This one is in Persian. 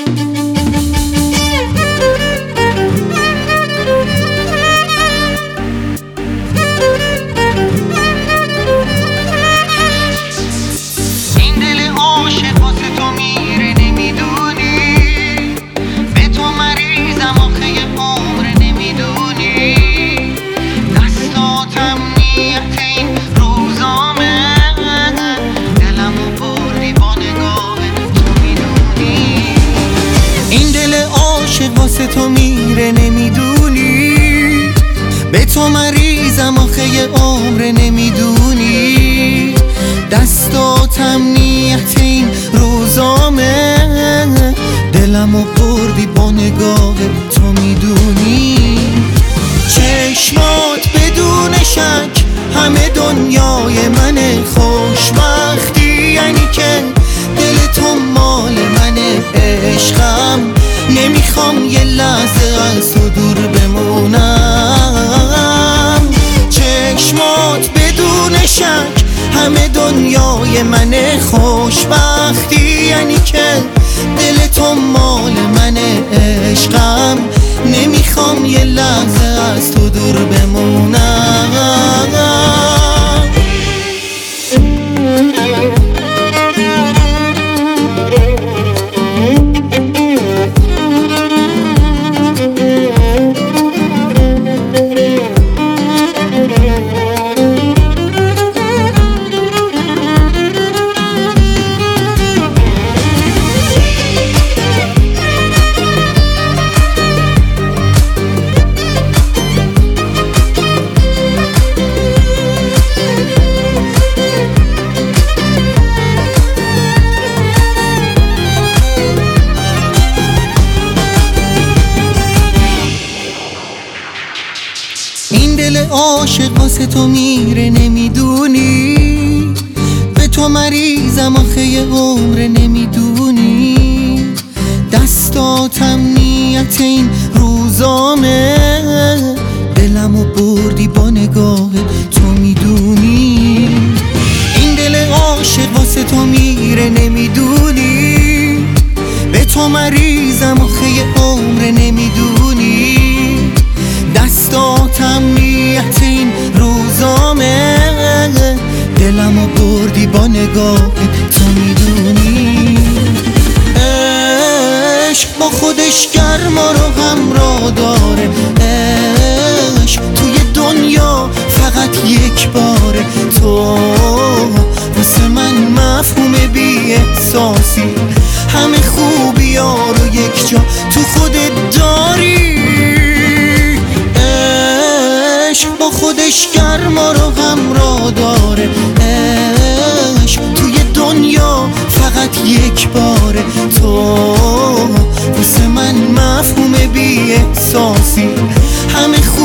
واسه تو میره نمیدونی، به تو مریضم آخه یه عمر نمیدونی، دستاتم نیت این روزامه، دلمو بردی با نگاه تو میدونی، چشمات بدون شک همه دنیای منه، خوشبختی یعنی که دل تو مال منه، عشقم نمیخوام یه لحظه از تو دور بمونم، چشمات بدون شک همه دنیای منه، خوشبختی یعنی که دل تو مال منه، عشقم نمیخوام یه لحظه از تو دور بمونم. این دل عاشق واسه تو میره نمیدونی، به تو مریضم آخه یه عمر نمیدونی، دستاتم نیت این روزامه، دلمو بردی با نگاه تو میدونی، این دل عاشق واسه تو میره نمیدونی، به تو مریضم آخه یه عمر نمیدونی، دستاتم نیت این روزامه، دلمو بردی با نگاه تو میدونی، عشق با خودش گرما رو همراه داره، عشق توی دنیا فقط یک باره، تو واسه من مفهوم بی احساسی، همه خوبی ها رو یک جا تو خودت داری، با خودش گرما رو همراه داره، عشق توی دنیا فقط یک باره، تو واسه من مفهوم بی احساسی، همه